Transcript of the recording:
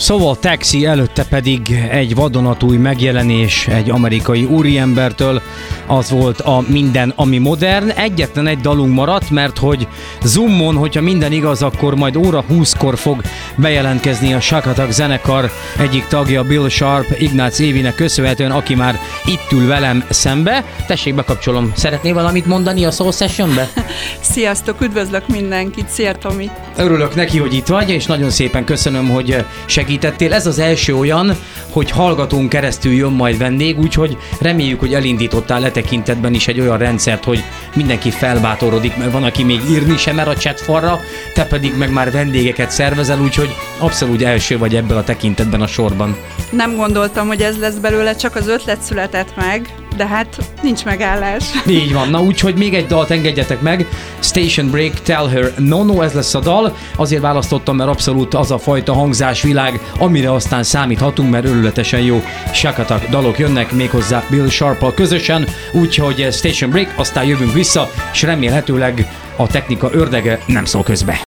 Szóval Taxi, előtte pedig egy vadonatúj megjelenés egy amerikai úriembertől, az volt a Minden, ami modern. Egyetlen egy dalunk maradt, mert hogy Zoomon, hogyha minden igaz, akkor majd óra 20-kor fog bejelentkezni a Shack Attack zenekar egyik tagja, Bill Sharp, Ignác Évinek köszönhetően, aki már itt ül velem szembe. Tessék, bekapcsolom. Szeretnél valamit mondani a Soul Sessionbe? Sziasztok, üdvözlök mindenkit, szia Tomi! Örülök neki, hogy itt vagy, és nagyon szépen köszönöm, hogy segítettél. Ez az első olyan, hogy hallgatón keresztül jön majd vendég, úgyhogy reméljük, hogy elindítottál letekintetben is egy olyan rendszert, hogy mindenki felbátorodik, mert van, aki még írni sem mer a chatfalra, te pedig meg már vendégeket szervezel, úgyhogy abszolút első vagy ebből a tekintetben a sorban. Nem gondoltam, hogy ez lesz belőle, csak az ötlet született meg, de hát nincs megállás. Így van, na úgyhogy még egy dalt engedjetek meg, Station Break, Tell Her No, ez lesz a dal, azért választottam, mert abszolút az a fajta hangzásvilág, amire aztán számíthatunk, mert örületesen jó Shack Attack dalok jönnek, méghozzá Bill Sharppal közösen, úgyhogy Station Break, aztán jövünk vissza, és remélhetőleg a technika ördege nem szól közbe.